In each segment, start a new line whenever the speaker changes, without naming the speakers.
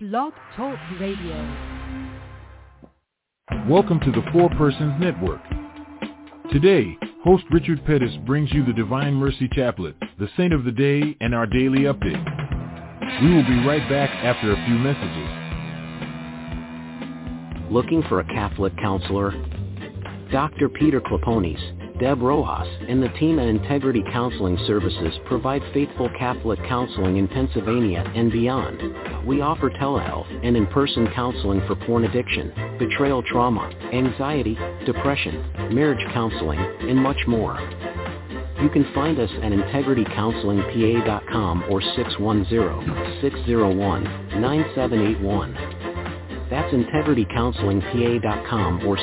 Blog Talk Radio.
Welcome to the Four Persons Network. Today, host Richard Pettis brings you the Divine Mercy Chaplet, the Saint of the Day, and our daily update. We will be right back after a few messages.
Looking for a Catholic counselor? Dr. Peter Clapones, Deb Rojas, and the team at Integrity Counseling Services provide faithful Catholic counseling in Pennsylvania and beyond. We offer telehealth and in-person counseling for porn addiction, betrayal trauma, anxiety, depression, marriage counseling, and much more. You can find us at integritycounselingpa.com or 610-601-9781. That's integritycounselingpa.com or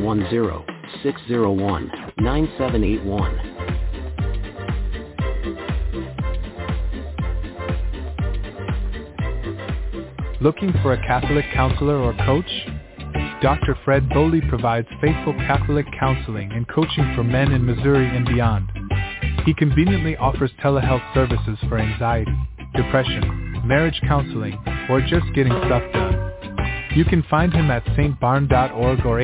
610-601-9781.
Looking for a Catholic counselor or coach? Dr. Fred Bowley provides faithful Catholic counseling and coaching for men in Missouri and beyond. He conveniently offers telehealth services for anxiety, depression, marriage counseling, or just getting stuff done. You can find him at stbarn.org or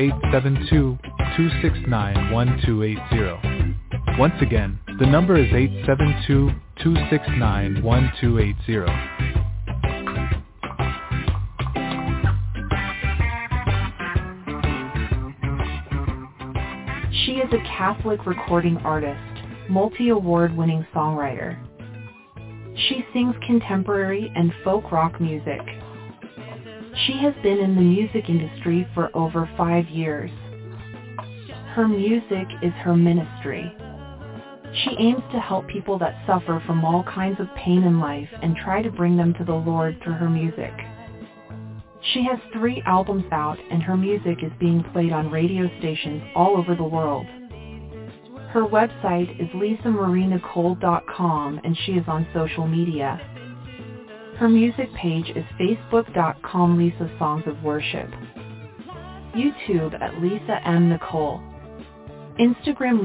872-269-1280. Once again, the number is 872-269-1280.
She is a Catholic recording artist, multi-award-winning songwriter. She sings contemporary and folk rock music. She has been in the music industry for over 5 years. Her music is her ministry. She aims to help people that suffer from all kinds of pain in life and try to bring them to the Lord through her music. She has 3 albums out, and her music is being played on radio stations all over the world. Her website is lisamarienicole.com, and she is on social media. Her music page is facebook.com Lisa Songs of Worship, YouTube at Lisa M. Nicole, Instagram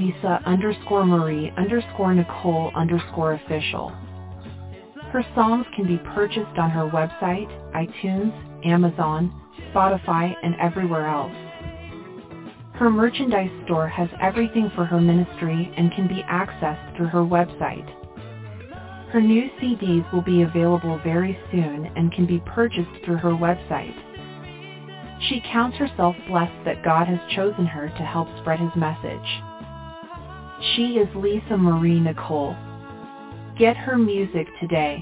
Lisa_Marie_Nicole_official. Her songs can be purchased on her website, iTunes, Amazon, Spotify, and everywhere else. Her merchandise store has everything for her ministry and can be accessed through her website. Her new CDs will be available very soon and can be purchased through her website. She counts herself blessed that God has chosen her to help spread his message. She is Lisa Marie Nicole. Get her music today.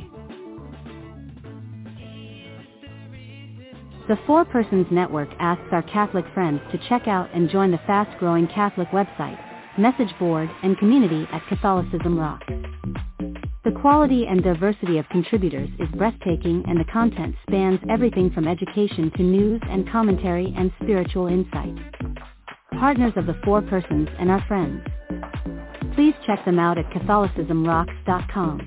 The Four Persons Network asks our Catholic friends to check out and join the fast-growing Catholic website, message board, and community at Catholicism Rocks. The quality and diversity of contributors is breathtaking, and the content spans everything from education to news and commentary and spiritual insight. Partners of the Four Persons and our friends. Please check them out at CatholicismRocks.com.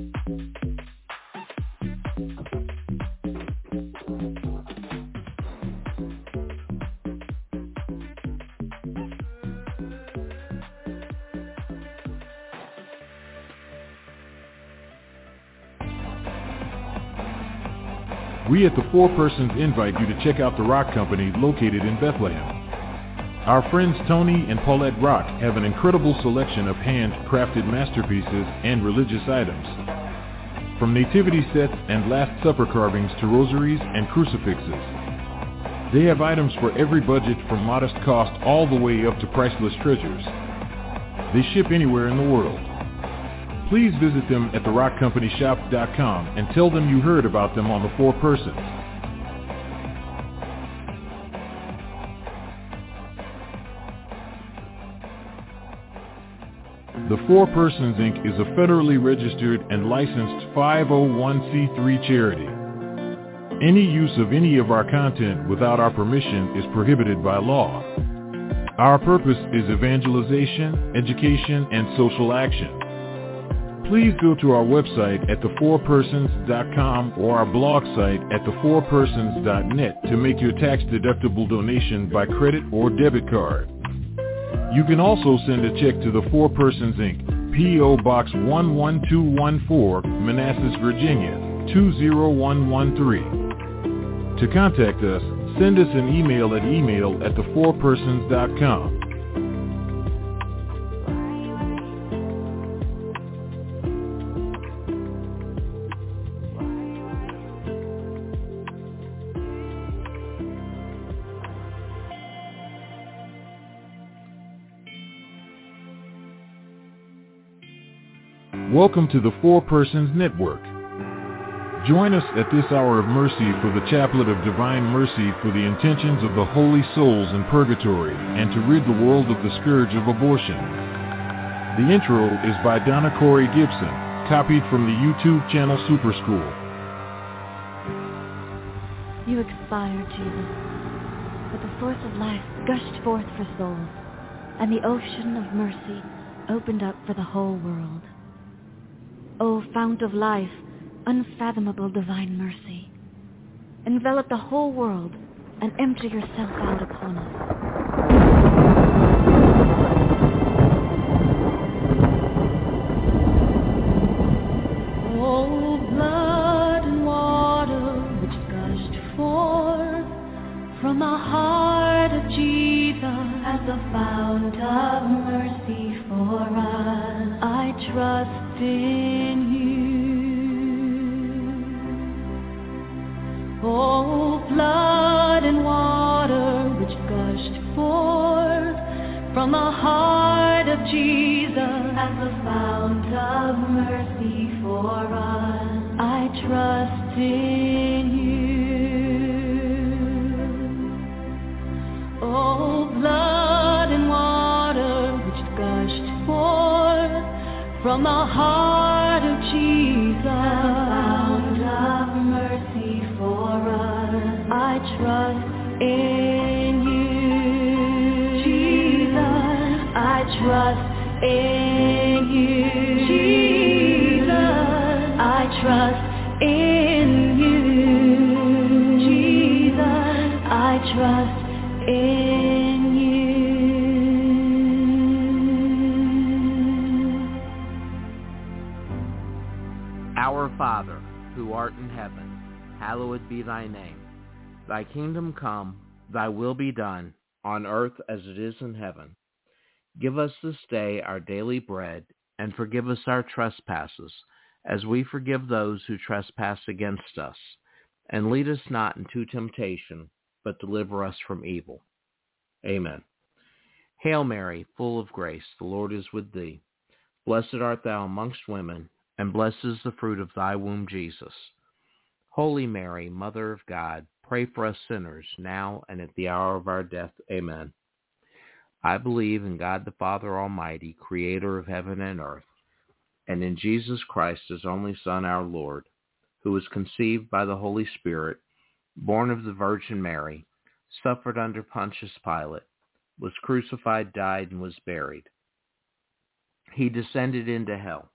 We at the Four Persons invite you to check out the Rock Company located in Bethlehem. Our friends Tony and Paulette Rock have an incredible selection of hand-crafted masterpieces and religious items. From nativity sets and Last Supper carvings to rosaries and crucifixes. They have items for every budget, from modest cost all the way up to priceless treasures. They ship anywhere in the world. Please visit them at therockcompanyshop.com and tell them you heard about them on the Four Persons. The Four Persons, Inc. is a federally registered and licensed 501c3 charity. Any use of any of our content without our permission is prohibited by law. Our purpose is evangelization, education, and social action. Please go to our website at thefourpersons.com or our blog site at thefourpersons.net to make your tax-deductible donation by credit or debit card. You can also send a check to the Four Persons, Inc., P.O. Box 11214, Manassas, Virginia, 20113. To contact us, send us an email at email@thefourpersons.com. Welcome to the Four Persons Network. Join us at this hour of mercy for the Chaplet of Divine Mercy for the intentions of the holy souls in purgatory and to rid the world of the scourge of abortion. The intro is by Donna Corey Gibson, copied from the YouTube channel Super School.
You expired, Jesus, but the source of life gushed forth for souls, and the ocean of mercy opened up for the whole world. O fount of life, unfathomable divine mercy, envelop the whole world and empty yourself out upon us. O blood and water which gushed forth from the heart of Jesus as the fount of mercy for us, I trust in you. Oh, blood and water which gushed forth from the heart of Jesus as the fount of mercy for us, I trust in you. Oh, blood and water which gushed forth from the heart of Jesus, fount of mercy for us, I trust in you. Jesus, I trust in you. Jesus, I trust in you. Jesus, I trust in you.
Our Father, who art in heaven, hallowed be thy name. Thy kingdom come, thy will be done, on earth as it is in heaven. Give us this day our daily bread, and forgive us our trespasses, as we forgive those who trespass against us. And lead us not into temptation, but deliver us from evil. Amen. Hail Mary, full of grace, the Lord is with thee. Blessed art thou amongst women, and blessed is the fruit of thy womb, Jesus. Holy Mary, Mother of God, pray for us sinners, now and at the hour of our death. Amen. I believe in God the Father Almighty, creator of heaven and earth, and in Jesus Christ, his only Son, our Lord, who was conceived by the Holy Spirit, born of the Virgin Mary, suffered under Pontius Pilate, was crucified, died, and was buried. He descended into hell.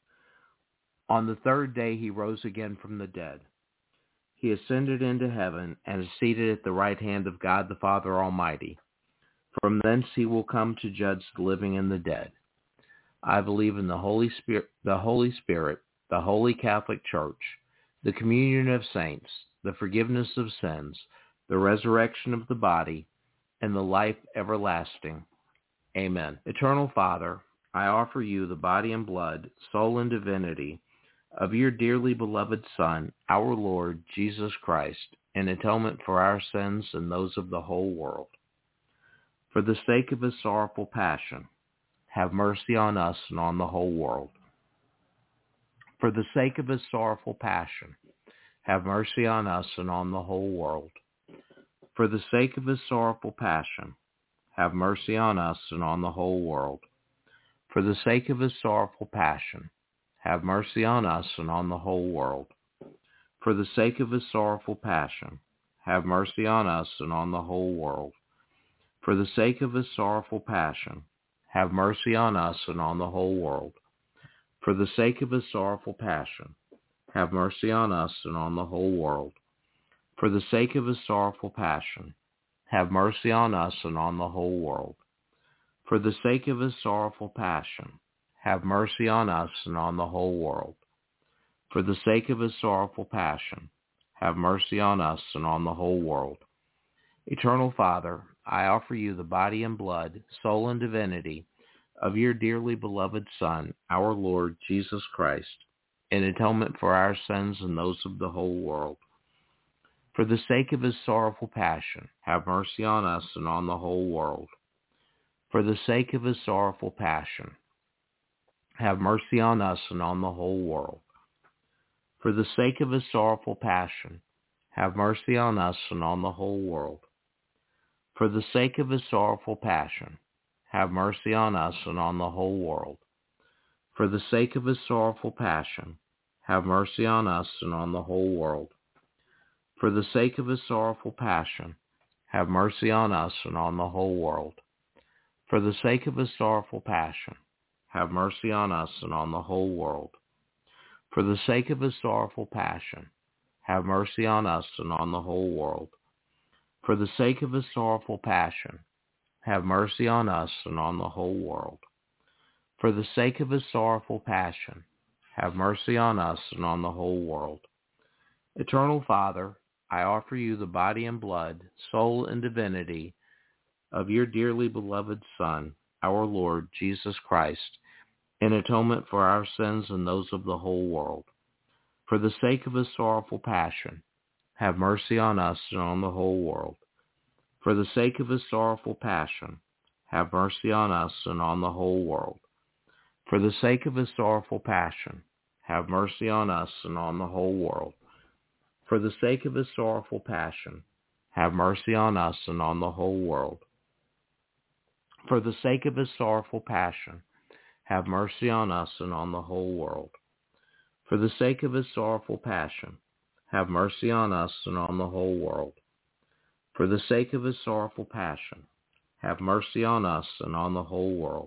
On the third day he rose again from the dead. He ascended into heaven and is seated at the right hand of God the Father Almighty. From thence he will come to judge the living and the dead. I believe in the Holy Spirit, the Holy Catholic Church, the communion of saints, the forgiveness of sins, the resurrection of the body, and the life everlasting. Amen. Eternal Father, I offer you the body and blood, soul and divinity of your dearly beloved Son, our Lord Jesus Christ, in atonement for our sins and those of the whole world. For the sake of his sorrowful passion, have mercy on us and on the whole world. For the sake of his sorrowful passion, have mercy on us and on the whole world. For the sake of his sorrowful passion, have mercy on us and on the whole world. For the sake of his sorrowful passion, have mercy on us and on the whole world. For the sake of his sorrowful passion, have mercy on us and on the whole world. For the sake of his sorrowful passion, have mercy on us and on the whole world. For the sake of his sorrowful passion, have mercy on us and on the whole world. For the sake of his sorrowful passion, have mercy on us and on the whole world. For the sake of his sorrowful passion, have mercy on us and on the whole world. For the sake of his sorrowful passion, have mercy on us and on the whole world. Eternal Father, I offer you the body and blood, soul and divinity of your dearly beloved Son, our Lord Jesus Christ, in atonement for our sins and those of the whole world. For the sake of his sorrowful passion, have mercy on us and on the whole world. For the sake of his sorrowful passion, have mercy on us and on the whole world. For the sake of his sorrowful passion, have mercy on us and on the whole world. For the sake of his sorrowful passion, have mercy on us and on the whole world. For the sake of his sorrowful passion, have mercy on us and on the whole world. For the sake of his sorrowful passion, have mercy on us and on the whole world. For the sake of his sorrowful passion, have mercy on us and on the whole world. For the sake of his sorrowful passion, have mercy on us and on the whole world. For the sake of his sorrowful passion, have mercy on us and on the whole world. For the sake of his sorrowful passion, have mercy on us and on the whole world. Eternal Father, I offer you the body and blood, soul and divinity of your dearly beloved Son, our Lord Jesus Christ, in atonement for our sins and those of the whole world. For the sake of his sorrowful passion, have mercy on us and on the whole world. For the sake of his sorrowful passion, have mercy on us and on the whole world. For the sake of his sorrowful passion, have mercy on us and on the whole world. For the sake of his sorrowful passion, have mercy on us and on the whole world. For the sake of his sorrowful passion, have mercy on us and on the whole world. For the sake of his sorrowful passion, have mercy on us and on the whole world. For the sake of his sorrowful passion, have mercy on us and on the whole world.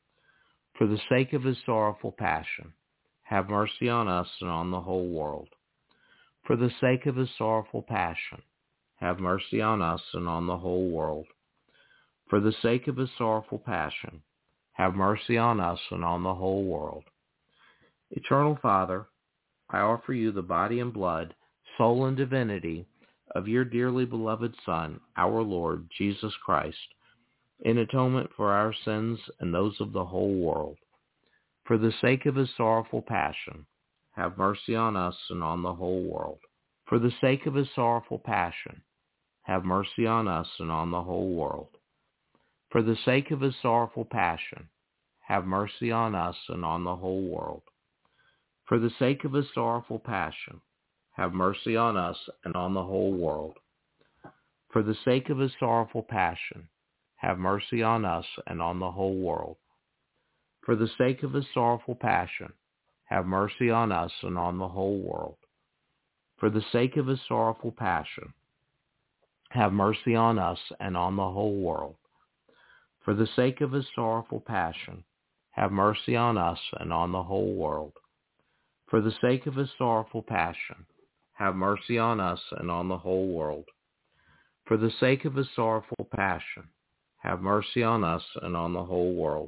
For the sake of his sorrowful passion, have mercy on us and on the whole world. For the sake of his sorrowful passion, have mercy on us and on the whole world. For the sake of his sorrowful passion, have mercy on us and on the whole world. Eternal Father, I offer you the body and blood, soul and divinity of your dearly beloved Son, our Lord Jesus Christ, in atonement for our sins and those of the whole world. For the sake of his sorrowful passion, have mercy on us and on the whole world. For the sake of his sorrowful passion, have mercy on us and on the whole world. For the sake of his sorrowful passion, have mercy on us and on the whole world. For the sake of his sorrowful passion, have mercy on us and on the whole world. For the sake of his sorrowful passion, have mercy on us and on the whole world. For the sake of his sorrowful passion, have mercy on us and on the whole world. For the sake of his sorrowful passion, have mercy on us and on the whole world. For the sake of his sorrowful passion, have mercy on us and on the whole world. For the sake of his sorrowful passion, have mercy on us and on the whole world. For the sake of his sorrowful passion, have mercy on us and on the whole world.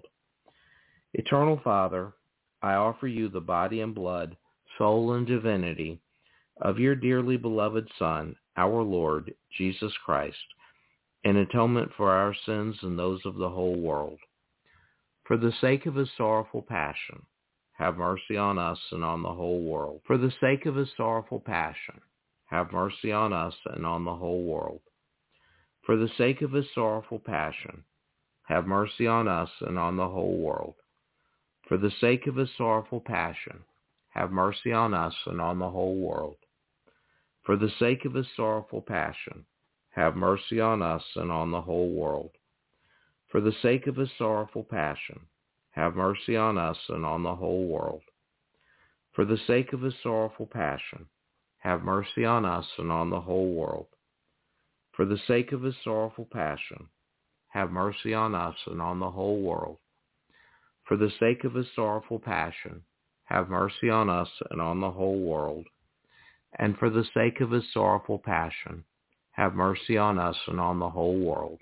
Eternal Father, I offer you the body and blood, soul and divinity of your dearly beloved Son, our Lord Jesus Christ, in atonement for our sins and those of the whole world. For the sake of his sorrowful passion, have mercy on us and on the whole world. For the sake of his sorrowful passion, have mercy on us and on the whole world. For the sake of his sorrowful passion, have mercy on us and on the whole world. For the sake of his sorrowful passion, have mercy on us and on the whole world. For the sake of his sorrowful passion, have mercy on us and on the whole world. For the sake of his sorrowful passion, have mercy on us and on the whole world. For the sake of his sorrowful passion, have mercy on us and on the whole world. For the sake of his sorrowful passion, have mercy on us and on the whole world. For the sake of his sorrowful passion, have mercy on us and on the whole world. And for the sake of his sorrowful passion, have mercy on us and on the whole world.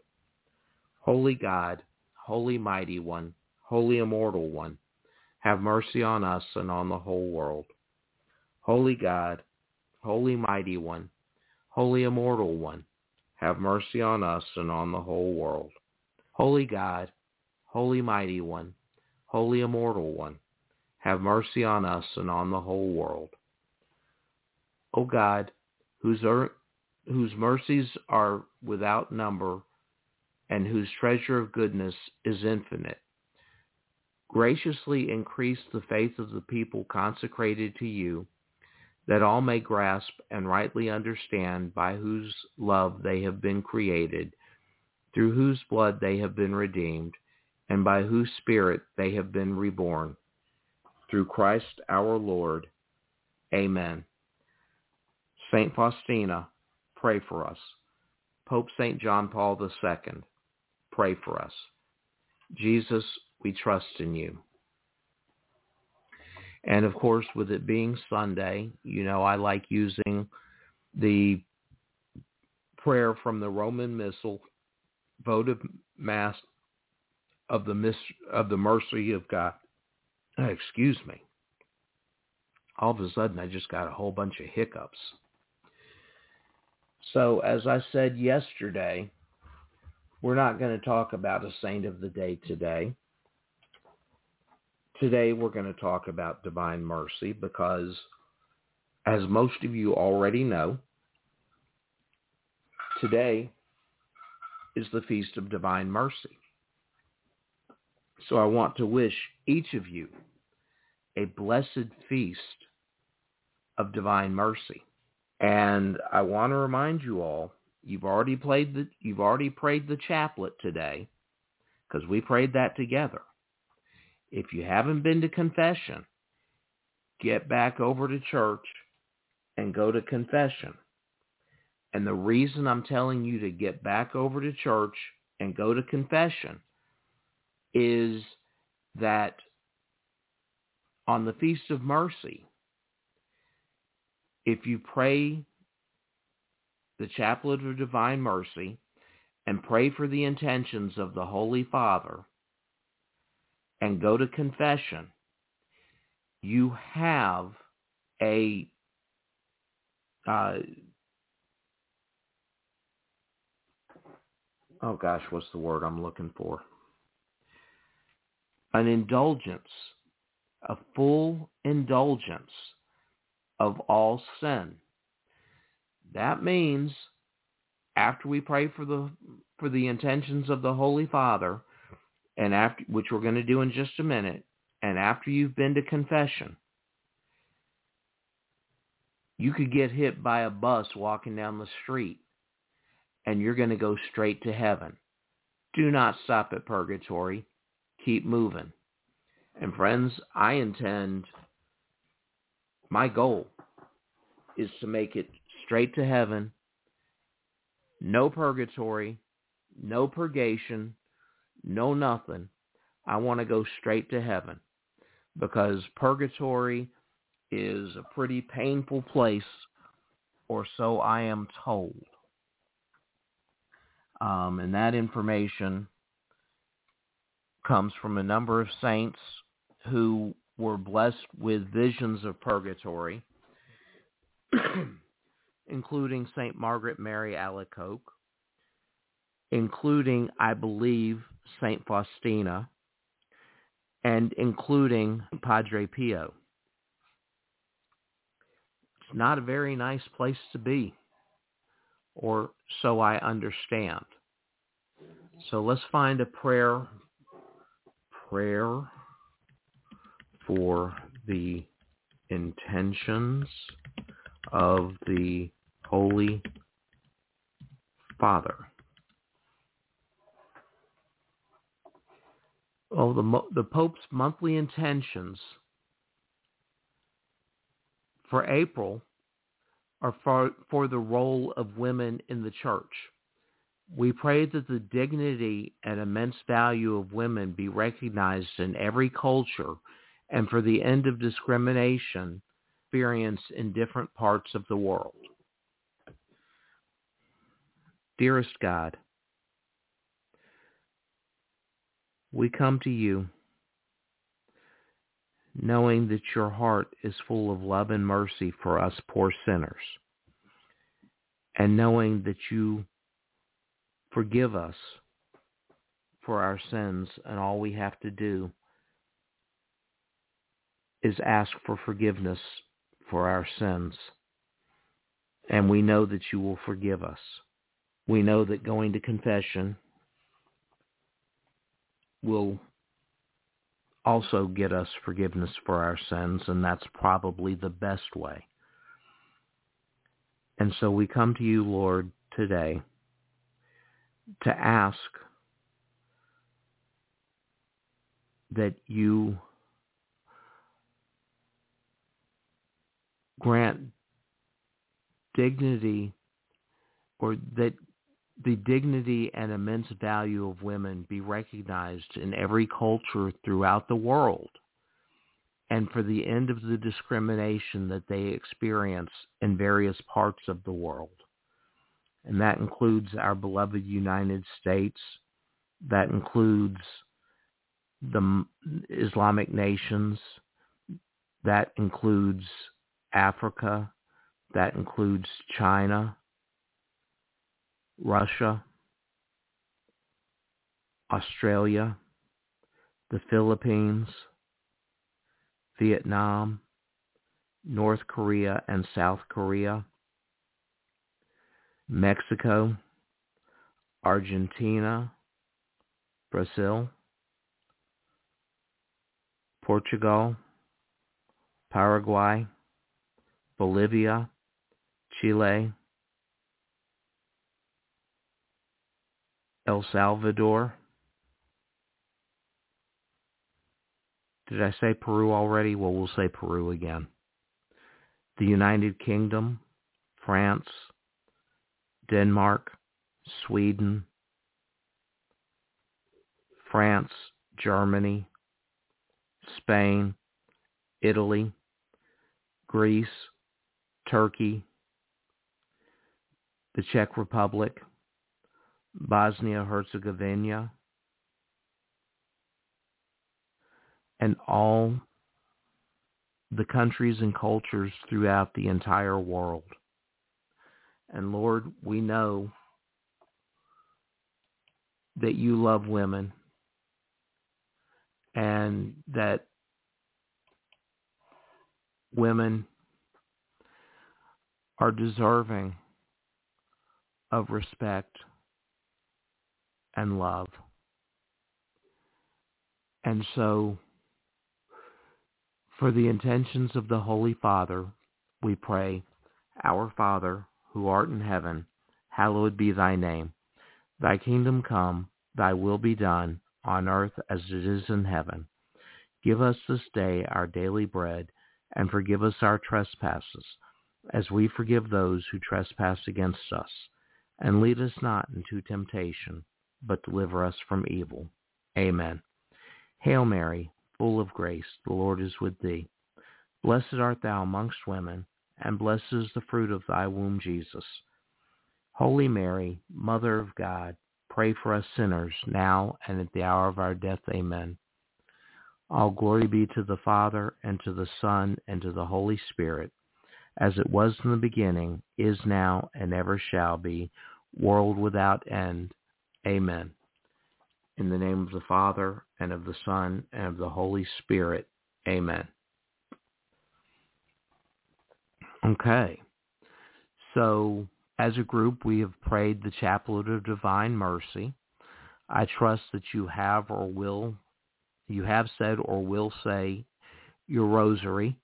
Holy God, Holy Mighty One, Holy Immortal One, have mercy on us and on the whole world. Holy God, Holy Mighty One, Holy Immortal One, have mercy on us and on the whole world. Holy God, Holy Mighty One, Holy Immortal One, have mercy on us and on the whole world. O God, whose mercies are without number and whose treasure of goodness is infinite, graciously increase the faith of the people consecrated to you, that all may grasp and rightly understand by whose love they have been created, through whose blood they have been redeemed, and by whose Spirit they have been reborn. Through Christ our Lord. Amen. Saint Faustina, pray for us. Pope St. John Paul II, pray for us. Jesus, we trust in you. And of course, with it being Sunday, I like using the prayer from the Roman Missal, votive Mass of the mercy of God. Excuse me. All of a sudden, I just got a whole bunch of hiccups. So, as I said yesterday, we're not going to talk about a saint of the day today. Today, we're going to talk about divine mercy because, as most of you already know, today is the Feast of Divine Mercy. So I want to wish each of you a blessed feast of divine mercy. And I want to remind you all, you've already prayed the chaplet today, because we prayed that together. If you haven't been to confession, get back over to church and go to confession. And the reason I'm telling you to get back over to church and go to confession is that on the Feast of Mercy, if you pray the Chaplet of Divine Mercy and pray for the intentions of the Holy Father and go to confession, you have a what's the word I'm looking for? An indulgence, a full indulgence of all sin. That means after we pray for the intentions of the Holy Father, and after, which we're going to do in just a minute, and after you've been to confession, you could get hit by a bus walking down the street, and you're going to go straight to heaven. Do not stop at purgatory. Keep moving. And friends, my goal is to make it straight to heaven. No purgatory, no purgation, no nothing. I want to go straight to heaven, because purgatory is a pretty painful place, or so I am told. And that information comes from a number of saints who were blessed with visions of purgatory, including St. Margaret Mary Alacoque, including, I believe, St. Faustina, and including Padre Pio. It's not a very nice place to be, or so I understand. So let's find a prayer for the intentions of the Holy Father. The Pope's monthly intentions for April are for the role of women in the church. We pray that the dignity and immense value of women be recognized in every culture, and for the end of discrimination experienced in different parts of the world. Dearest God, we come to you knowing that your heart is full of love and mercy for us poor sinners. and knowing that you forgive us for our sins, and all we have to do is ask for forgiveness for our sins. And we know that you will forgive us. We know that going to confession will also get us forgiveness for our sins, and that's probably the best way. And so we come to you, Lord, today to ask that you grant dignity, or that the dignity and immense value of women be recognized in every culture throughout the world, and for the end of the discrimination that they experience in various parts of the world. And that includes our beloved United States. That includes the Islamic nations. That includes Africa. That includes China, Russia, Australia, the Philippines, Vietnam, North Korea and South Korea, Mexico, Argentina, Brazil, Portugal, Paraguay, Bolivia, Chile, El Salvador. Did I say Peru already? Well, we'll say Peru again. The United Kingdom, France, Denmark, Sweden, France, Germany, Spain, Italy, Greece, Turkey, the Czech Republic, Bosnia-Herzegovina, and all the countries and cultures throughout the entire world. And Lord, we know that you love women, and that women are deserving of respect and love. And so, for the intentions of the Holy Father, we pray, Our Father, who art in heaven, hallowed be thy name. Thy kingdom come, thy will be done, on earth as it is in heaven. Give us this day our daily bread, and forgive us our trespasses, as we forgive those who trespass against us. And lead us not into temptation, but deliver us from evil. Amen. Hail Mary, full of grace, the Lord is with thee. Blessed art thou amongst women, and blessed is the fruit of thy womb, Jesus. Holy Mary, Mother of God, pray for us sinners, now and at the hour of our death. Amen. All glory be to the Father, and to the Son, and to the Holy Spirit, as it was in the beginning, is now, and ever shall be, world without end. Amen. In the name of the Father, and of the Son, and of the Holy Spirit. Amen. Okay. So, as a group, we have prayed the Chaplet of Divine Mercy. I trust that you have said or will say your rosary.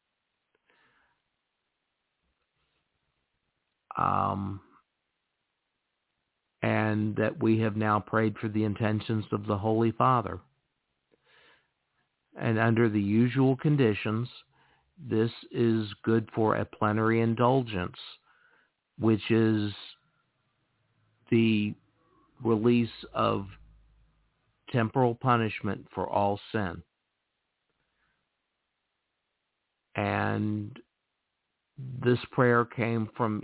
And that we have now prayed for the intentions of the Holy Father. And under the usual conditions, this is good for a plenary indulgence, which is the release of temporal punishment for all sin. And this prayer came from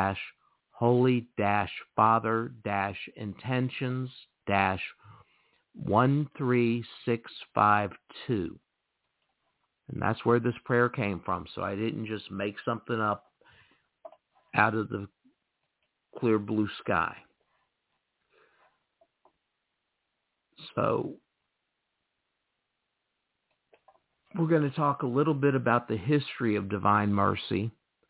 EWTN.com/Catholicism/devotions/holy-father-intentions- 13652. And that's where this prayer came from. So I didn't just make something up out of the clear blue sky. So we're going to talk a little bit about the history of divine mercy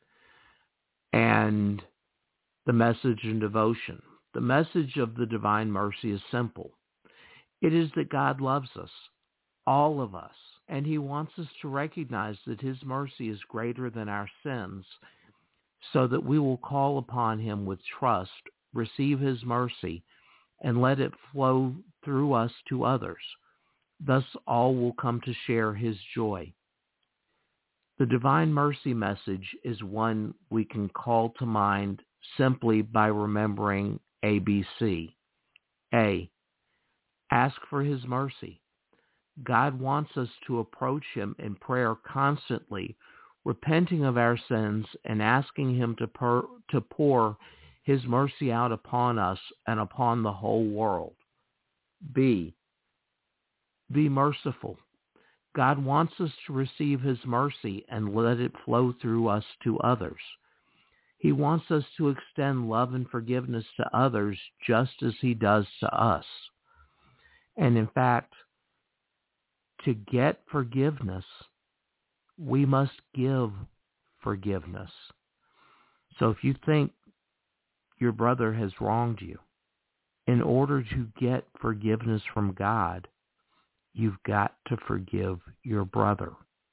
and the message and devotion. The message of the divine mercy is simple. It is that God loves us, all of us, and he wants us to recognize that his mercy is greater than our sins, so that we will call upon him with trust, receive his mercy, and let it flow through us to others. Thus all will come to share his joy. The divine mercy message is one we can call to mind simply by remembering ABC. A, ask for his mercy. God wants us to approach him in prayer constantly, repenting of our sins and asking him to pour his mercy out upon us and upon the whole world. B, be merciful. God wants us to receive his mercy and let it flow through us to others. He wants us to extend love and forgiveness to others just as he does to us. And in fact, to get forgiveness, we must give forgiveness. So if you think your brother has wronged you, in order to get forgiveness from God, you've got to forgive your brother.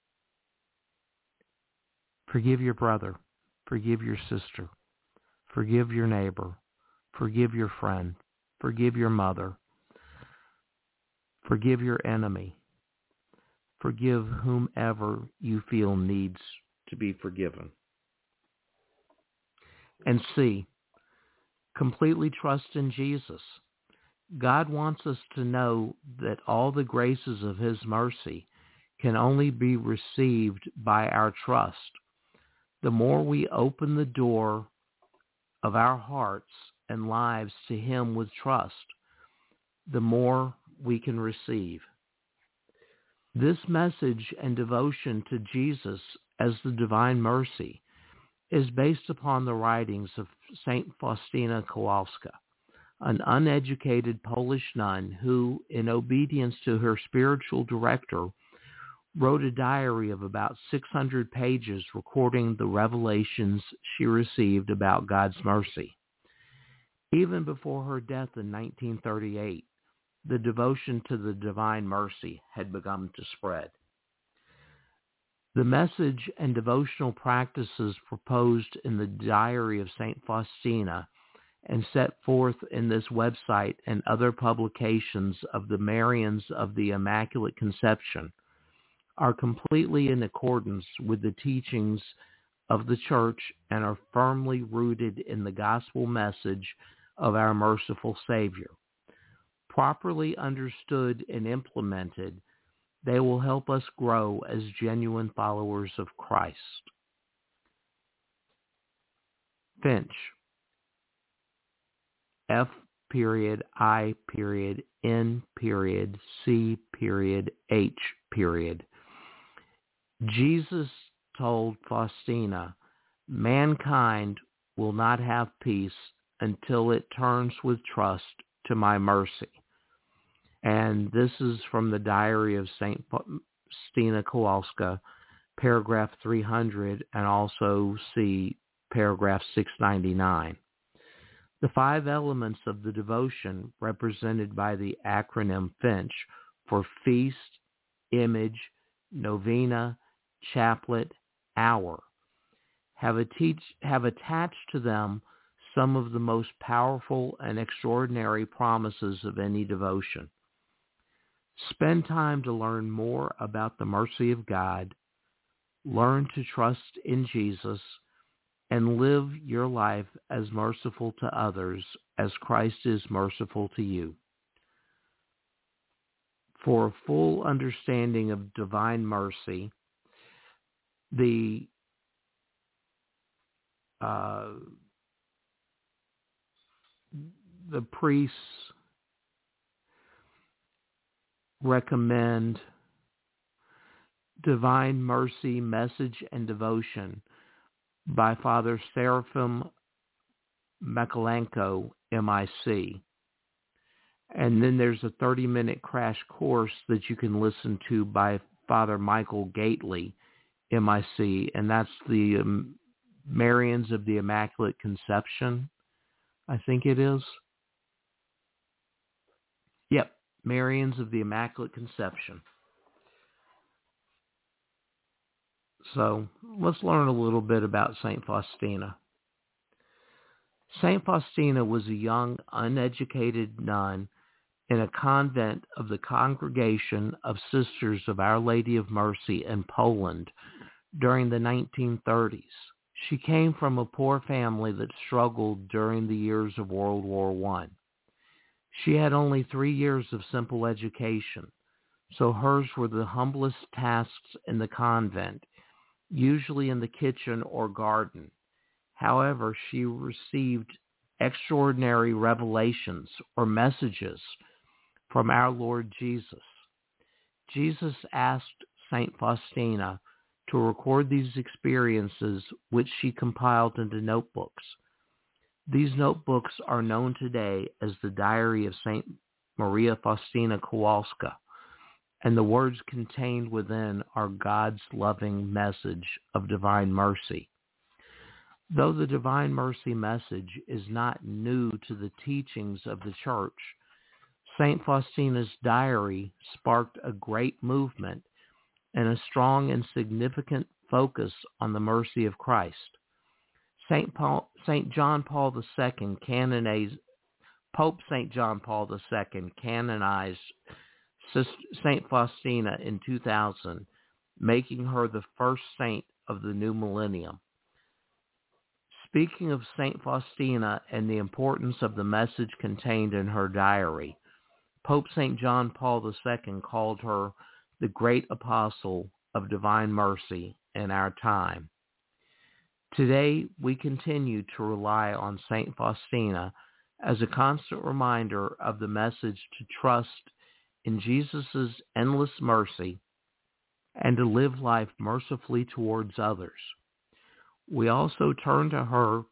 Forgive your brother. Forgive your sister. Forgive your neighbor. Forgive your friend. Forgive your mother. Forgive your enemy. Forgive whomever you feel needs to be forgiven. And C, completely trust in Jesus. God wants us to know that all the graces of his mercy can only be received by our trust. The more we open the door of our hearts and lives to him with trust, the more we can receive. This message and devotion to Jesus as the divine mercy is based upon the writings of Saint Faustina Kowalska, an uneducated Polish nun who, in obedience to her spiritual director, wrote a diary of about 600 pages recording the revelations she received about God's mercy. Even before her death in 1938, the devotion to the divine mercy had begun to spread. The message and devotional practices proposed in the diary of St. Faustina and set forth in this website and other publications of the Marians of the Immaculate Conception are completely in accordance with the teachings of the Church and are firmly rooted in the gospel message of our merciful Savior. Properly understood and implemented, they will help us grow as genuine followers of Christ. Finch, F.I.N.C.H. Jesus told Faustina, mankind will not have peace until it turns with trust to my mercy. And this is from the diary of St. Faustina Kowalska, paragraph 300, and also see paragraph 699. The 5 elements of the devotion, represented by the acronym FINCH for feast, image, novena, chaplet, hour, have attached to them some of the most powerful and extraordinary promises of any devotion. Spend time to learn more about the mercy of God, learn to trust in Jesus, and live your life as merciful to others as Christ is merciful to you. For a full understanding of divine mercy, the priests recommend Divine Mercy Message and Devotion by Father Seraphim Makalenko, MIC. And then there's a 30-minute crash course that you can listen to by Father Michael Gately, MIC, and that's the Marians of the Immaculate Conception, I think it is. Yep, Marians of the Immaculate Conception. So let's learn a little bit about St. Faustina. St. Faustina was a young, uneducated nun in a convent of the Congregation of Sisters of Our Lady of Mercy in Poland during the 1930s. She came from a poor family that struggled during the years of World War I. She had only 3 years of simple education, so hers were the humblest tasks in the convent, usually in the kitchen or garden. However, she received extraordinary revelations or messages from our Lord Jesus. Jesus asked St. Faustina to record these experiences, which she compiled into notebooks. These notebooks are known today as the Diary of St. Maria Faustina Kowalska, and the words contained within are God's loving message of divine mercy. Though the divine mercy message is not new to the teachings of the Church, St. Faustina's diary sparked a great movement and a strong and significant focus on the mercy of Christ. St. John Paul II canonized Pope St. John Paul II canonized St. Faustina in 2000, making her the first saint of the new millennium. Speaking of St. Faustina and the importance of the message contained in her diary, Pope St. John Paul II called her the great apostle of divine mercy in our time. Today, we continue to rely on St. Faustina as a constant reminder of the message to trust in Jesus' endless mercy and to live life mercifully towards others. We also turn to her,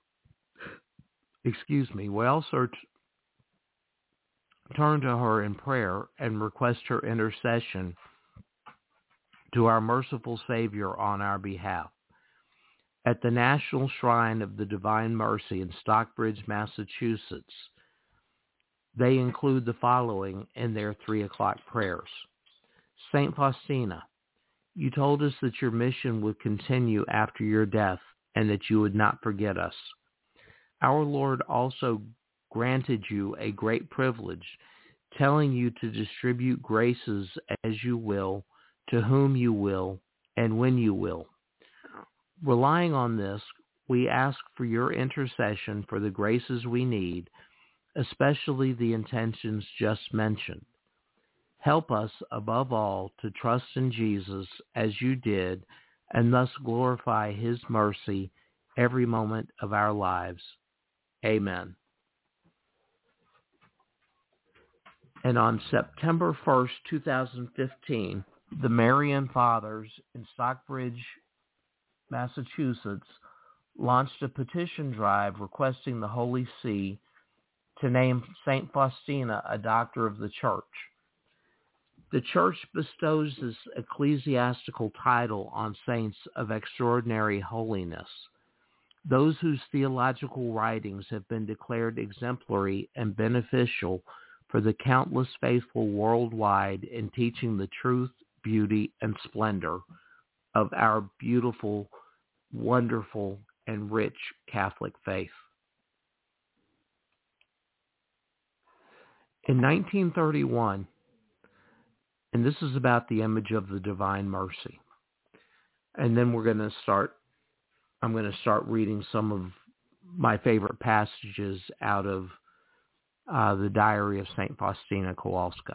turn to her in prayer and request her intercession to our merciful Savior on our behalf. At the National Shrine of the Divine Mercy in Stockbridge, Massachusetts, they include the following in their 3 o'clock prayers. St. Faustina, you told us that your mission would continue after your death and that you would not forget us. Our Lord also granted you a great privilege, telling you to distribute graces as you will, to whom you will, and when you will. Relying on this, we ask for your intercession for the graces we need, especially the intentions just mentioned. Help us, above all, to trust in Jesus as you did, and thus glorify his mercy every moment of our lives. Amen. And on September 1st, 2015, the Marian Fathers in Stockbridge, Massachusetts, launched a petition drive requesting the Holy See to name St. Faustina a doctor of the Church. The Church bestows this ecclesiastical title on saints of extraordinary holiness, those whose theological writings have been declared exemplary and beneficial for the countless faithful worldwide in teaching the truth, beauty, and splendor of our beautiful, wonderful, and rich Catholic faith. In 1931, and this is about the image of the divine mercy, and then I'm going to start reading some of my favorite passages out of the Diary of St. Faustina Kowalska.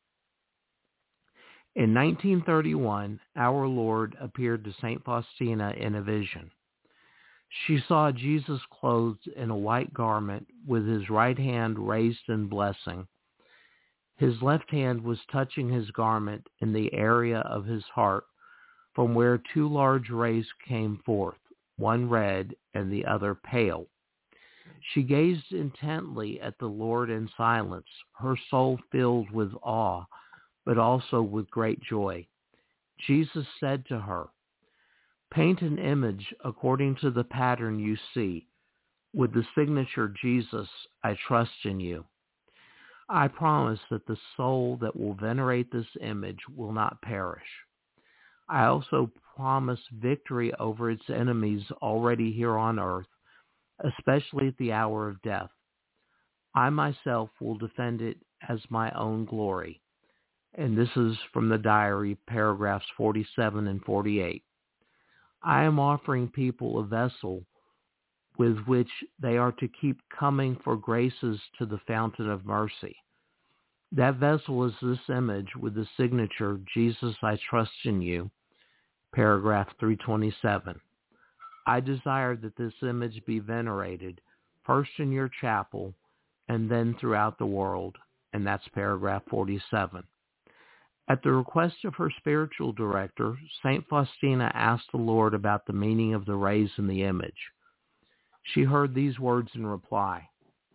In 1931, our Lord appeared to St. Faustina in a vision. She saw Jesus clothed in a white garment with his right hand raised in blessing, His left hand was touching his garment in the area of his heart, from where two large rays came forth, one red and the other pale. She gazed intently at the Lord in silence, her soul filled with awe, but also with great joy. Jesus said to her, "Paint an image according to the pattern you see, with the signature, Jesus, I trust in you." I promise that the soul that will venerate this image will not perish. I also promise victory over its enemies already here on earth, especially at the hour of death. I myself will defend it as my own glory. And this is from the diary, paragraphs 47 and 48. I am offering people a vessel with which they are to keep coming for graces to the fountain of mercy. That vessel is this image with the signature, Jesus, I trust in you, paragraph 327. I desire that this image be venerated, first in your chapel and then throughout the world, and that's paragraph 47. At the request of her spiritual director, St. Faustina asked the Lord about the meaning of the rays in the image. She heard these words in reply.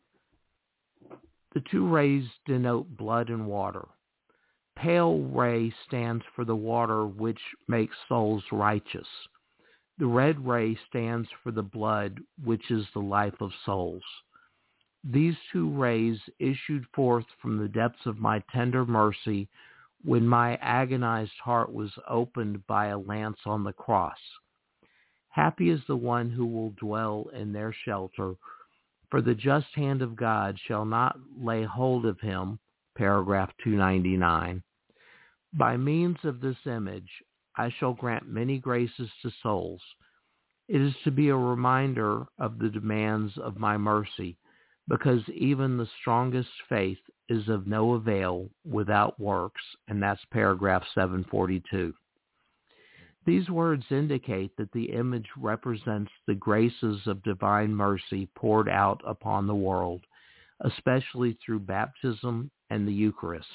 The two rays denote blood and water. Pale ray stands for the water which makes souls righteous. The red ray stands for the blood which is the life of souls. These two rays issued forth from the depths of my tender mercy when my agonized heart was opened by a lance on the cross. Happy is the one who will dwell in their shelter, for the just hand of God shall not lay hold of him, paragraph 299. By means of this image, I shall grant many graces to souls. It is to be a reminder of the demands of my mercy, because even the strongest faith is of no avail without works, and that's paragraph 742. These words indicate that the image represents the graces of divine mercy poured out upon the world, especially through baptism and the Eucharist.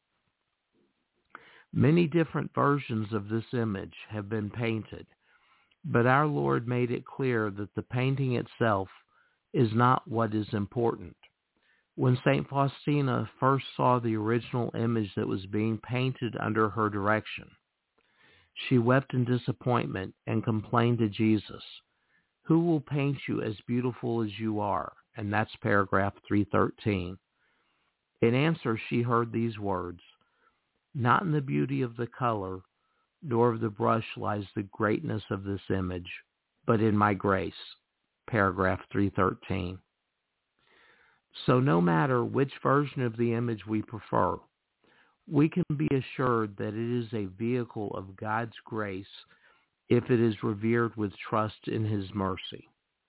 Many different versions of this image have been painted, but our Lord made it clear that the painting itself is not what is important. When St. Faustina first saw the original image that was being painted under her direction, she wept in disappointment and complained to Jesus, "Who will paint you as beautiful as you are?" And that's paragraph 313. In answer, she heard these words, "Not in the beauty of the color, nor of the brush lies the greatness of this image, but in my grace," paragraph 313. So no matter which version of the image we prefer, we can be assured that it is a vehicle of God's grace if it is revered with trust in his mercy.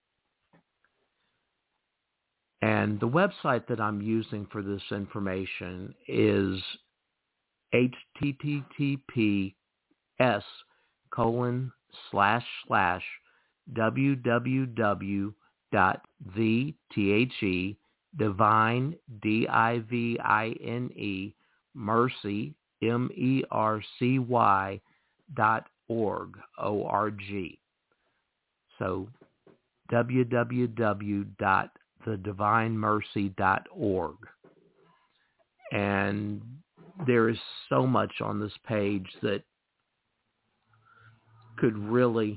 And the website that I'm using for this information is https://www.divine, D-I-V-I-N-E, mercy, mercy.org, O-R-G. So www.thedivinemercy.org. And there is so much on this page that could really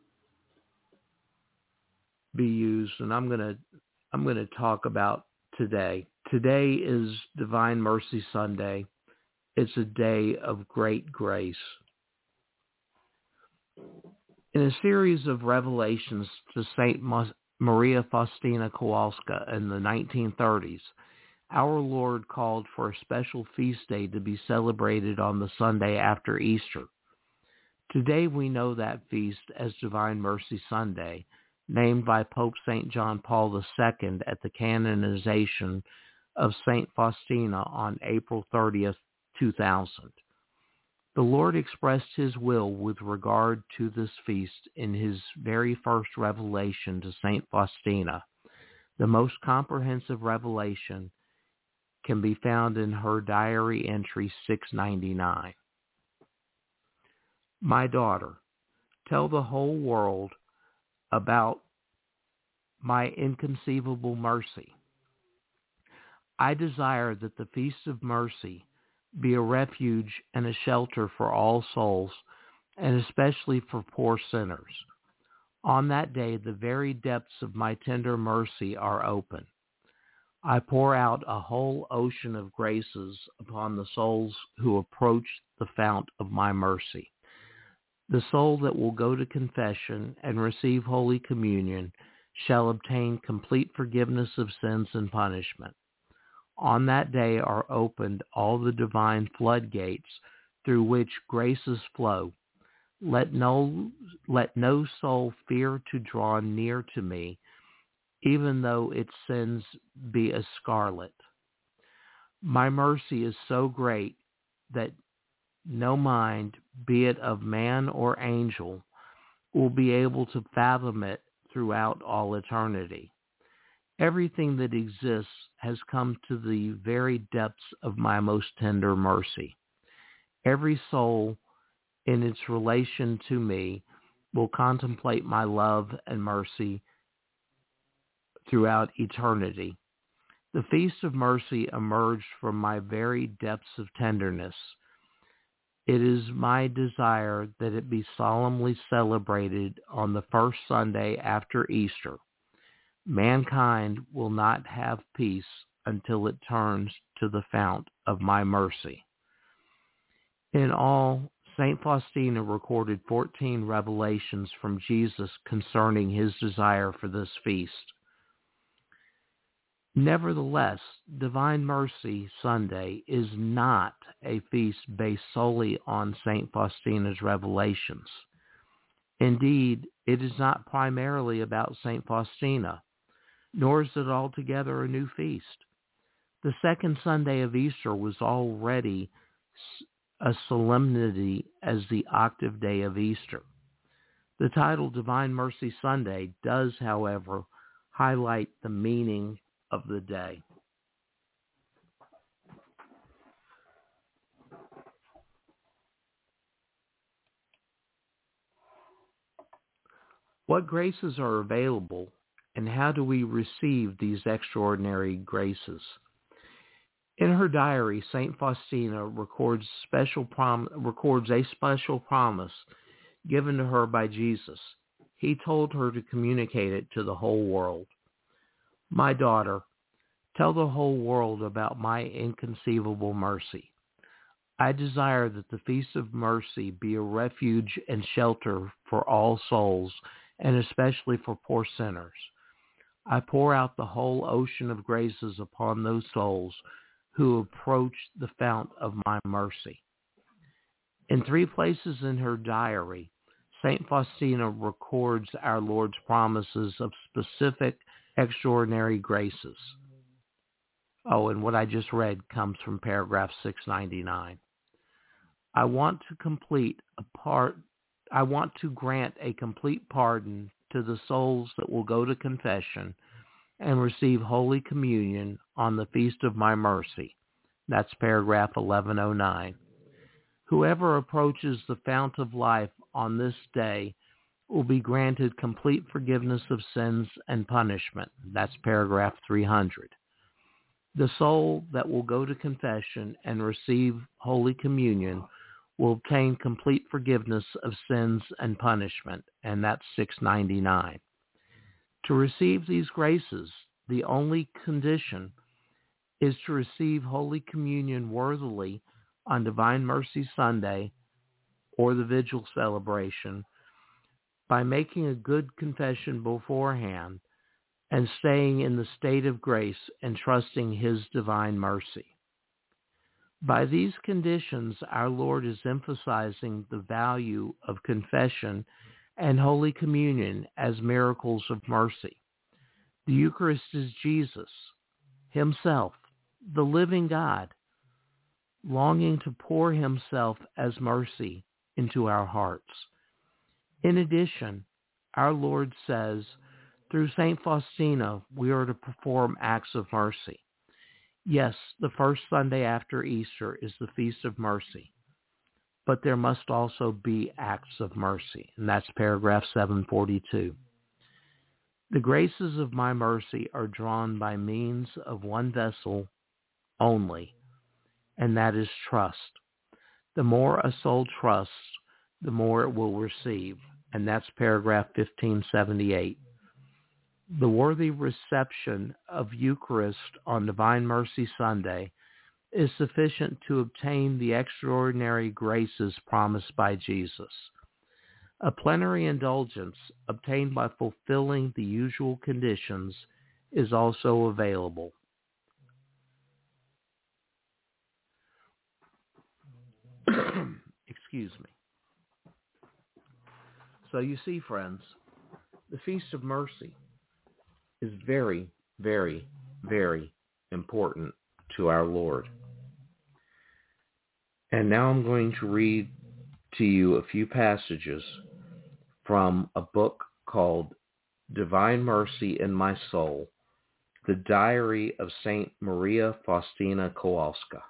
be used, and I'm going to talk about today. Today is Divine Mercy Sunday. It's a day of great grace. In a series of revelations to St. Maria Faustina Kowalska in the 1930s, our Lord called for a special feast day to be celebrated on the Sunday after Easter. Today we know that feast as Divine Mercy Sunday, named by Pope St. John Paul II at the canonization of St. Faustina on April 30th, 2000. The Lord expressed his will with regard to this feast in his very first revelation to St. Faustina, the most comprehensive revelation can be found in her diary entry 699. My daughter, tell the whole world about my inconceivable mercy. I desire that the Feast of Mercy be a refuge and a shelter for all souls, and especially for poor sinners. On that day, the very depths of my tender mercy are open. I pour out a whole ocean of graces upon the souls who approach the fount of my mercy. The soul that will go to confession and receive Holy Communion shall obtain complete forgiveness of sins and punishment. On that day are opened all the divine floodgates through which graces flow. Let no soul fear to draw near to me, even though its sins be as scarlet. My mercy is so great that no mind, be it of man or angel, will be able to fathom it throughout all eternity. Everything that exists has come to the very depths of my most tender mercy. Every soul in its relation to me will contemplate my love and mercy throughout eternity. The Feast of Mercy emerged from my very depths of tenderness. It is my desire that it be solemnly celebrated on the first Sunday after Easter. Mankind will not have peace until it turns to the fount of my mercy. In all, St. Faustina recorded 14 revelations from Jesus concerning his desire for this feast. Nevertheless, Divine Mercy Sunday is not a feast based solely on St. Faustina's revelations. Indeed, it is not primarily about St. Faustina, nor is it altogether a new feast. The second Sunday of Easter was already a solemnity as the octave day of Easter. The title Divine Mercy Sunday does, however, highlight the meaning of the day. What graces are available, and how do we receive these extraordinary graces? In her diary, St. Faustina records a special promise given to her by Jesus. He told her to communicate it to the whole world. My daughter, tell the whole world about my inconceivable mercy. I desire that the Feast of Mercy be a refuge and shelter for all souls, and especially for poor sinners. I pour out the whole ocean of graces upon those souls who approach the fount of my mercy. In 3 places in her diary, St. Faustina records our Lord's promises of specific extraordinary graces. Oh, and what I just read comes from paragraph 699. I want to grant a complete pardon to the souls that will go to confession and receive Holy Communion on the Feast of my mercy. That's paragraph 1109. Whoever approaches the fount of life on this day will be granted complete forgiveness of sins and punishment. That's paragraph 300. The soul that will go to confession and receive Holy Communion will obtain complete forgiveness of sins and punishment, and that's 699. To receive these graces, the only condition is to receive Holy Communion worthily on Divine Mercy Sunday or the Vigil celebration by making a good confession beforehand and staying in the state of grace and trusting his divine mercy. By these conditions, our Lord is emphasizing the value of confession and Holy Communion as miracles of mercy. The Eucharist is Jesus himself, the living God, longing to pour himself as mercy into our hearts. In addition, our Lord says, through St. Faustina, we are to perform acts of mercy. Yes, the first Sunday after Easter is the Feast of Mercy, but there must also be acts of mercy, and that's paragraph 742. The graces of my mercy are drawn by means of one vessel only, and that is trust. The more a soul trusts, the more it will receive, and that's paragraph 1578. The worthy reception of Eucharist on Divine Mercy Sunday is sufficient to obtain the extraordinary graces promised by Jesus. A plenary indulgence obtained by fulfilling the usual conditions is also available. Excuse me. So you see, friends, the Feast of Mercy is very, very, very important to our Lord. And now I'm going to read to you a few passages from a book called Divine Mercy in My Soul, the Diary of Saint Maria Faustina Kowalska.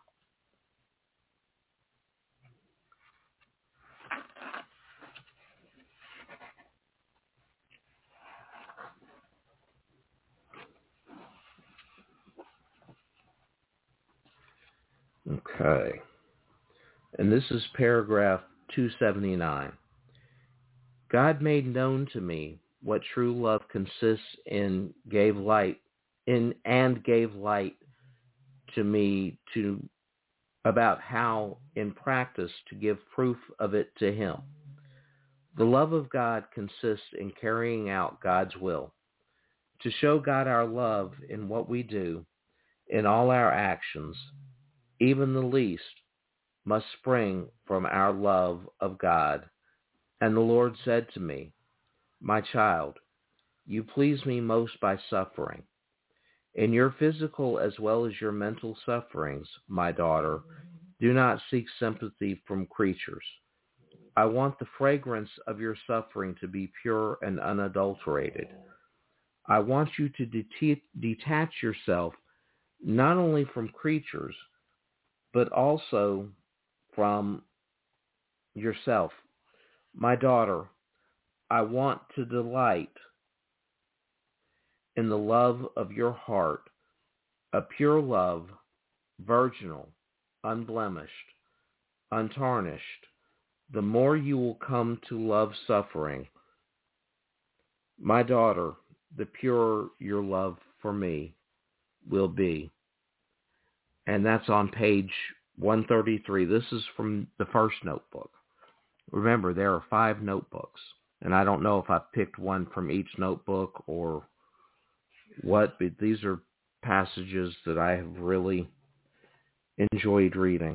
Okay. And this is paragraph 279. God made known to me what true love consists in, gave light to me about how in practice to give proof of it to him. The love of God consists in carrying out God's will. To show God our love in what we do, in all our actions, even the least, must spring from our love of God. And the Lord said to me, my child, you please me most by suffering. In your physical as well as your mental sufferings, my daughter, do not seek sympathy from creatures. I want the fragrance of your suffering to be pure and unadulterated. I want you to detach yourself not only from creatures, but also from yourself. My daughter, I want to delight in the love of your heart, a pure love, virginal, unblemished, untarnished. The more you will come to love suffering, my daughter, the purer your love for me will be. And that's on page 133. This is from the first notebook. Remember, there are 5 notebooks, and I don't know if I picked one from each notebook or what, but these are passages that I have really enjoyed reading.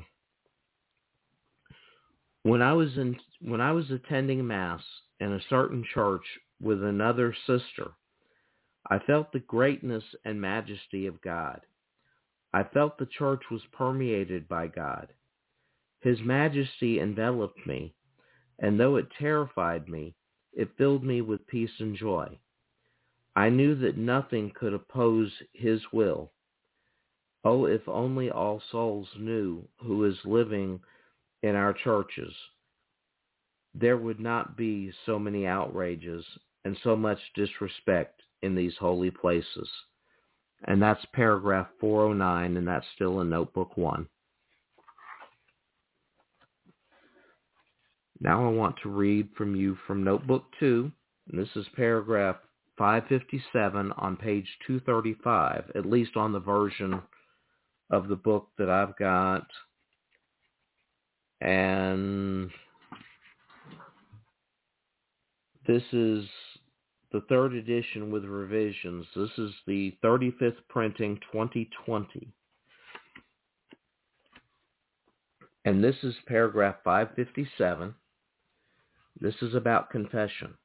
When I was attending Mass in a certain church with another sister, I felt the greatness and majesty of God. I felt the church was permeated by God. His majesty enveloped me, and though it terrified me, it filled me with peace and joy. I knew that nothing could oppose his will. Oh, if only all souls knew who is living in our churches, there would not be so many outrages and so much disrespect in these holy places. And that's paragraph 409, and that's still in Notebook 1. Now I want to read from you from Notebook 2, and this is paragraph 557 on page 235, at least on the version of the book that I've got. And this is the 3rd edition with revisions. This is the 35th printing, 2020. And this is paragraph 557. This is about confession.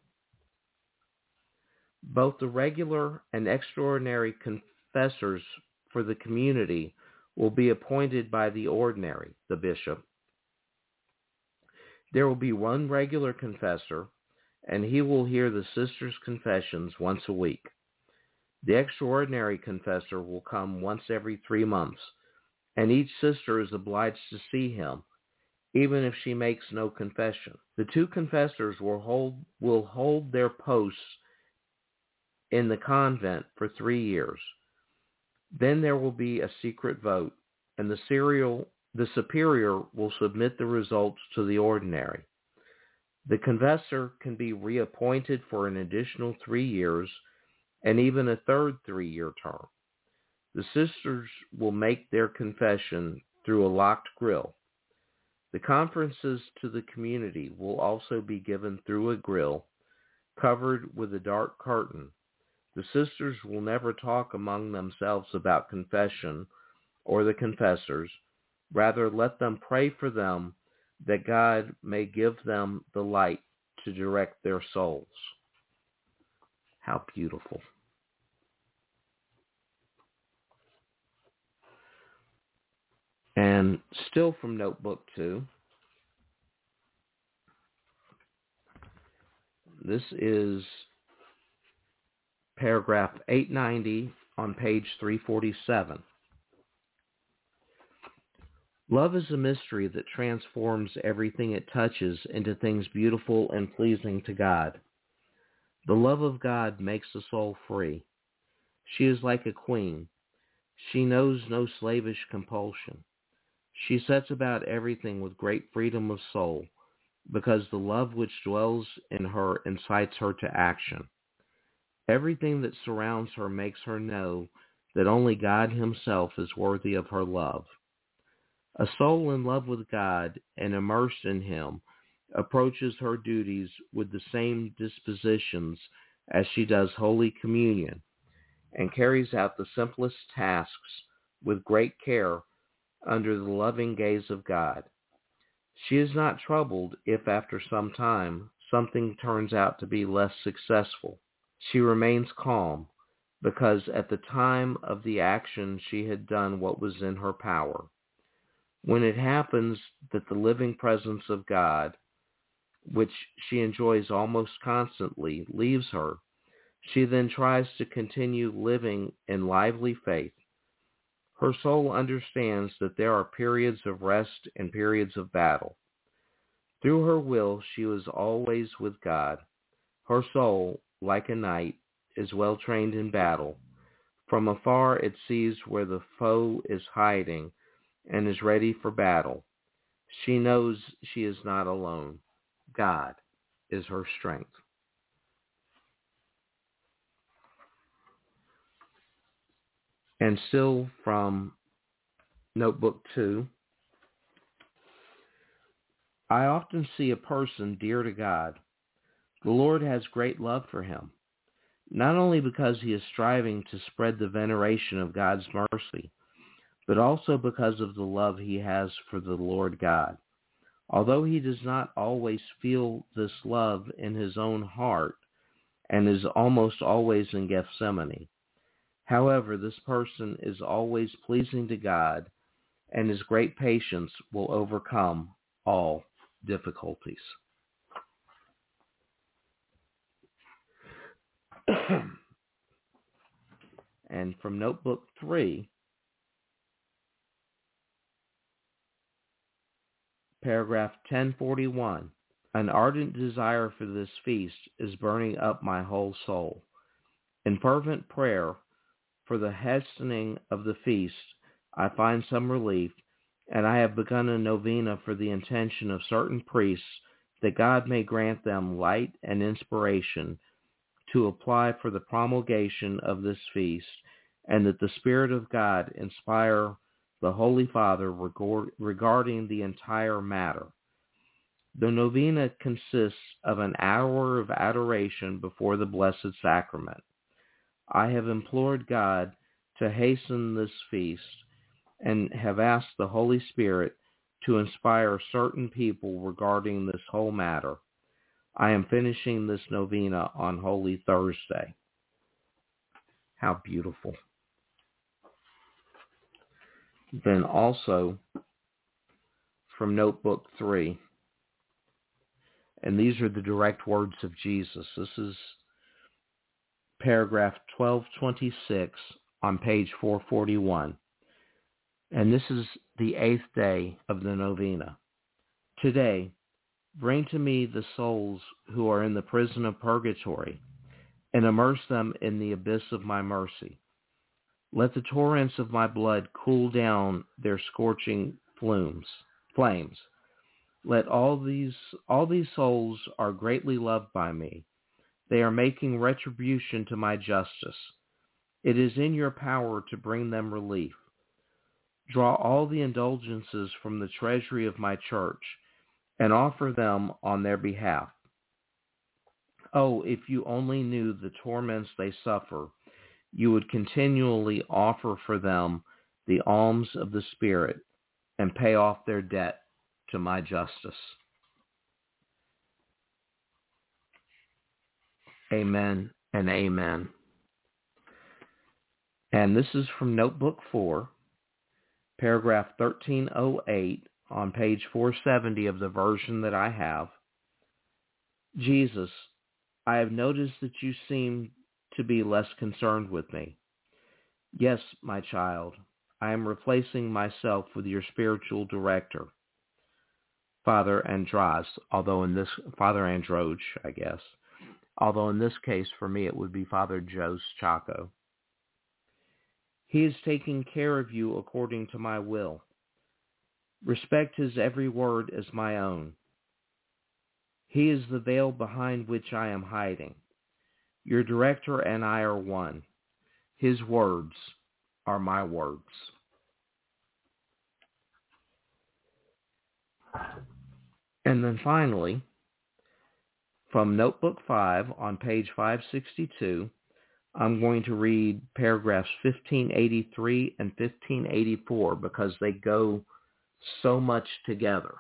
Both the regular and extraordinary confessors for the community will be appointed by the ordinary, the bishop. There will be one regular confessor, and he will hear the sisters' confessions once a week. The extraordinary confessor will come once every 3 months, and each sister is obliged to see him, even if she makes no confession. The 2 confessors will hold their posts in the convent for 3 years. Then there will be a secret vote, and the superior will submit the results to the ordinary. The confessor can be reappointed for an additional 3 years and even a third 3-year term. The sisters will make their confession through a locked grill. The conferences to the community will also be given through a grill covered with a dark curtain. The sisters will never talk among themselves about confession or the confessors. Rather, let them pray for them that God may give them the light to direct their souls. How beautiful. And still from Notebook 2, this is paragraph 890 on page 347. Love is a mystery that transforms everything it touches into things beautiful and pleasing to God. The love of God makes the soul free. She is like a queen. She knows no slavish compulsion. She sets about everything with great freedom of soul, because the love which dwells in her incites her to action. Everything that surrounds her makes her know that only God himself is worthy of her love. A soul in love with God and immersed in him approaches her duties with the same dispositions as she does Holy Communion, and carries out the simplest tasks with great care under the loving gaze of God. She is not troubled if after some time something turns out to be less successful. She remains calm, because at the time of the action she had done what was in her power. When it happens that the living presence of God, which she enjoys almost constantly, leaves her, she then tries to continue living in lively faith. Her soul understands that there are periods of rest and periods of battle. Through her will, she was always with God. Her soul, like a knight, is well trained in battle. From afar it sees where the foe is hiding and is ready for battle. She knows she is not alone. God is her strength. And still from Notebook 2, I often see a person dear to God. The Lord has great love for him, not only because he is striving to spread the veneration of God's mercy, but also because of the love he has for the Lord God. Although he does not always feel this love in his own heart and is almost always in Gethsemane, however, this person is always pleasing to God, and his great patience will overcome all difficulties. And from Notebook 3, paragraph 1041, an ardent desire for this feast is burning up my whole soul. In fervent prayer for the hastening of the feast, I find some relief, and I have begun a novena for the intention of certain priests that God may grant them light and inspiration to apply for the promulgation of this feast, and that the Spirit of God inspire the Holy Father regarding the entire matter. The novena consists of an hour of adoration before the Blessed Sacrament. I have implored God to hasten this feast and have asked the Holy Spirit to inspire certain people regarding this whole matter. I am finishing this novena on Holy Thursday. How beautiful. Then also from Notebook 3, and these are the direct words of Jesus. This is paragraph 1226 on page 441. And this is the 8th day of the novena. Today, bring to me the souls who are in the prison of purgatory, and immerse them in the abyss of my mercy. Let the torrents of my blood cool down their scorching flames. Let all these souls are greatly loved by me. They are making retribution to my justice. It is in your power to bring them relief. Draw all the indulgences from the treasury of my church and offer them on their behalf. Oh, if you only knew the torments they suffer, you would continually offer for them the alms of the Spirit and pay off their debt to my justice. Amen and amen. And this is from Notebook 4, paragraph 1308 on page 470 of the version that I have. Jesus, I have noticed that you seem to be less concerned with me. Yes, my child, I am replacing myself with your spiritual director, Father Androge, although in this case for me it would be Father Jose Chaco. He is taking care of you according to my will. Respect his every word as my own. He is the veil behind which I am hiding. Your director and I are one. His words are my words. And then finally, from Notebook 5 on page 562, I'm going to read paragraphs 1583 and 1584 because they go so much together.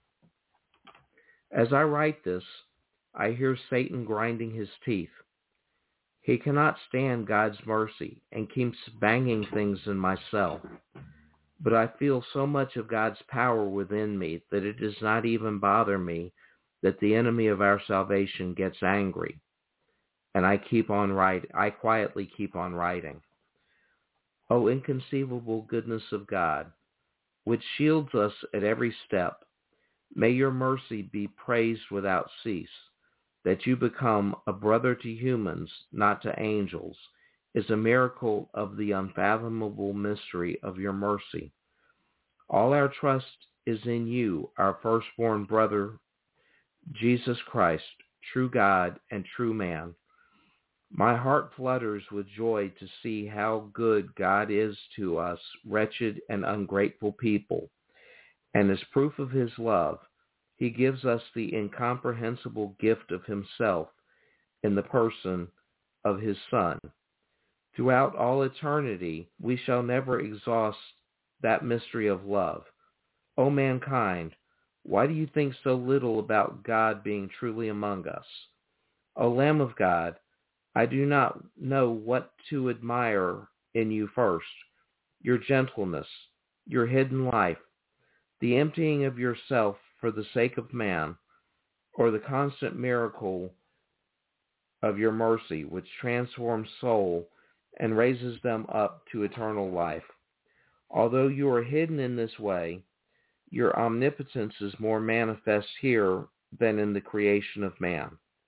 As I write this, I hear Satan grinding his teeth. He cannot stand God's mercy and keeps banging things in my cell. But I feel so much of God's power within me that it does not even bother me that the enemy of our salvation gets angry. And I quietly keep on writing. O inconceivable goodness of God, which shields us at every step, may your mercy be praised without cease. That you become a brother to humans, not to angels, is a miracle of the unfathomable mystery of your mercy. All our trust is in you, our firstborn brother, Jesus Christ, true God and true man. My heart flutters with joy to see how good God is to us, wretched and ungrateful people. And as proof of his love, he gives us the incomprehensible gift of himself in the person of his Son. Throughout all eternity, we shall never exhaust that mystery of love. O mankind, why do you think so little about God being truly among us? O Lamb of God, I do not know what to admire in you first, your gentleness, your hidden life, the emptying of yourself for the sake of man, or the constant miracle of your mercy, which transforms soul and raises them up to eternal life. Although you are hidden in this way, your omnipotence is more manifest here than in the creation of man.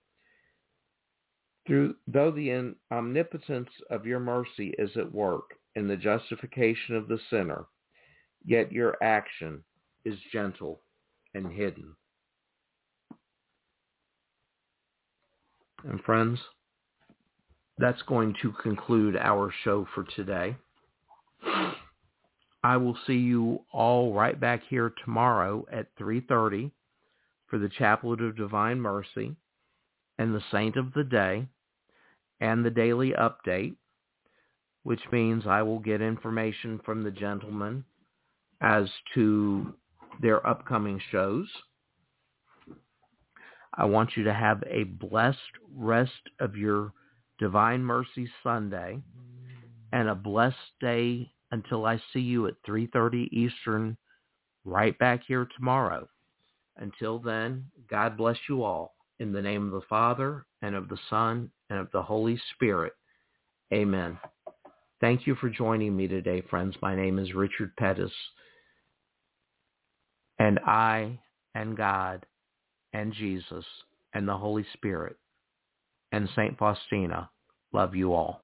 Though the omnipotence of your mercy is at work in the justification of the sinner, yet your action is gentle and hidden. And friends, that's going to conclude our show for today. I will see you all right back here tomorrow at 3:30 for the Chaplet of Divine Mercy and the Saint of the Day and the daily update, which means I will get information from the gentlemen as to their upcoming shows. I want you to have a blessed rest of your Divine Mercy Sunday and a blessed day until I see you at 3:30 Eastern right back here tomorrow. Until then, God bless you all. In the name of the Father, and of the Son, and of the Holy Spirit. Amen. Thank you for joining me today, friends. My name is Richard Pettis, and I and God and Jesus and the Holy Spirit and St. Faustina love you all.